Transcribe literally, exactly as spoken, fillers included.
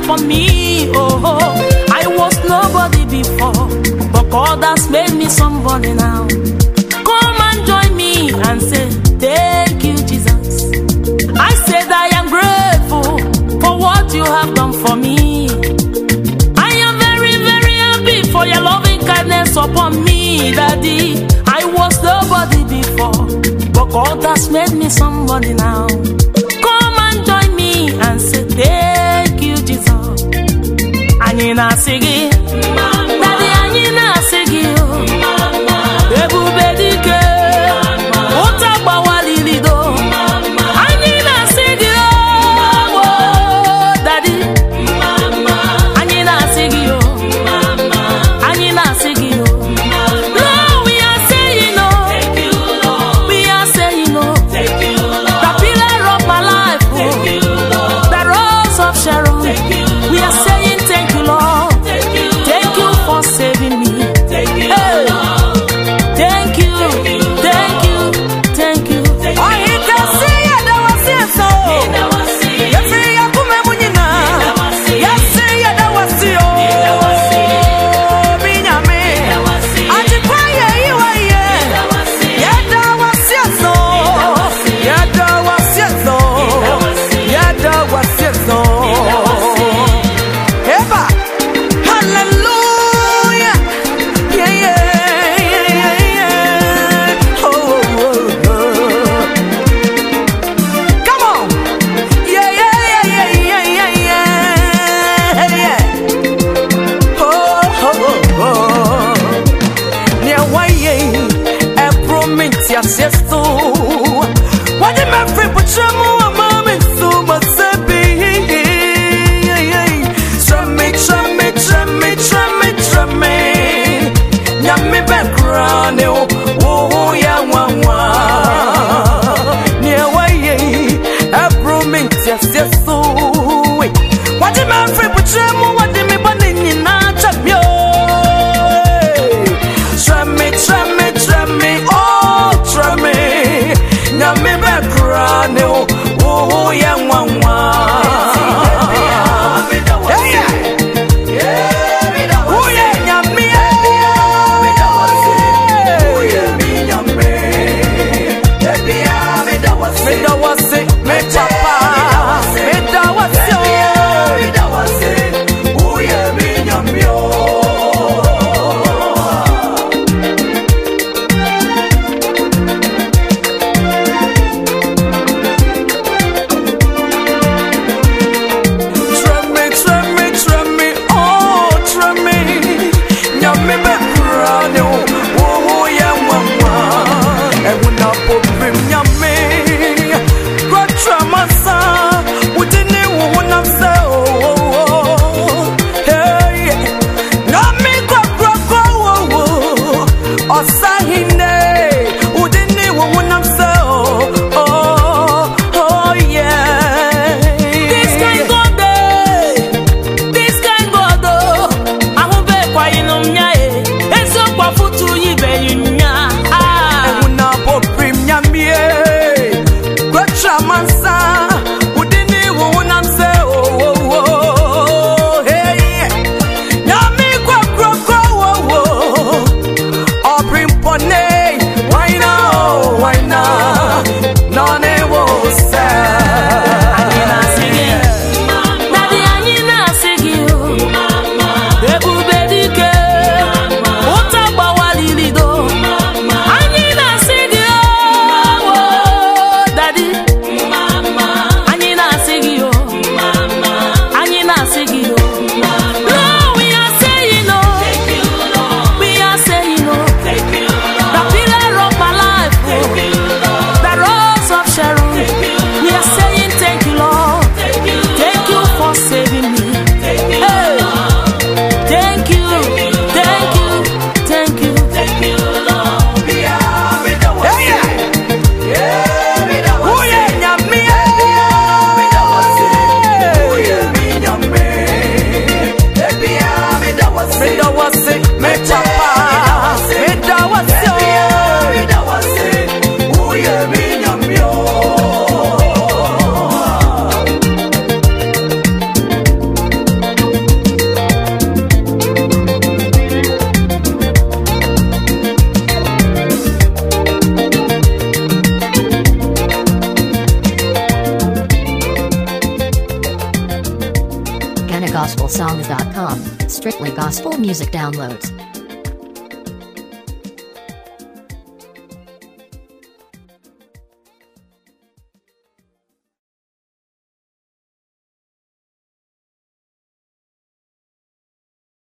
upon me. Oh, oh, I was nobody before, but God has made me somebody now. Come and join me and say, thank you, Jesus. I said I am grateful for what you have done for me. I am very, very happy for your loving kindness upon me, Daddy. I was nobody before, but God has made me somebody now. Come and join me and say, thank you, Jesus. Anina sigi, Daddy, Anina sigi, Ebu bedike, Ota bawali lido, Anina sigi, oh, Daddy, Anina sigi, Anina sigi, Lord, we are saying no, we are saying no, the pillar of my life, oh, the rose of Sharon, we are saying thank you, Lord. Thank you for saving me. Hey. Thank you, thank you, thank you. Oh, he can see ya, that was it, so. Yes, see ya, kume munyina. Yes, see ya, that was it, oh. Binyame. Aji kwaye, iwa ye. Yeah, that was it, so. Yeah, that was it, so. Yeah, that was it, so. Eba. Hallelujah. Yeah, yeah, yeah, yeah, yeah. Oh, oh, oh. Come on. Yeah, yeah, yeah, yeah, yeah, yeah, yeah. Oh, oh, oh. Yeah, why, yeah. A promise, yes, yes, so. What did my friend put your mom, mom, and so much happy? Try me, try me, try me, try me, try me. Nyame background, oh, oh, yeah, one, one. Near way, I promise, yes, yes, so. What did my friend put your mom, what did me bunny in a champion? Try me, try me, try me, oh, try me. Nyame background, oh, oh, yeah, one, one. Strictly Gospel Music downloads.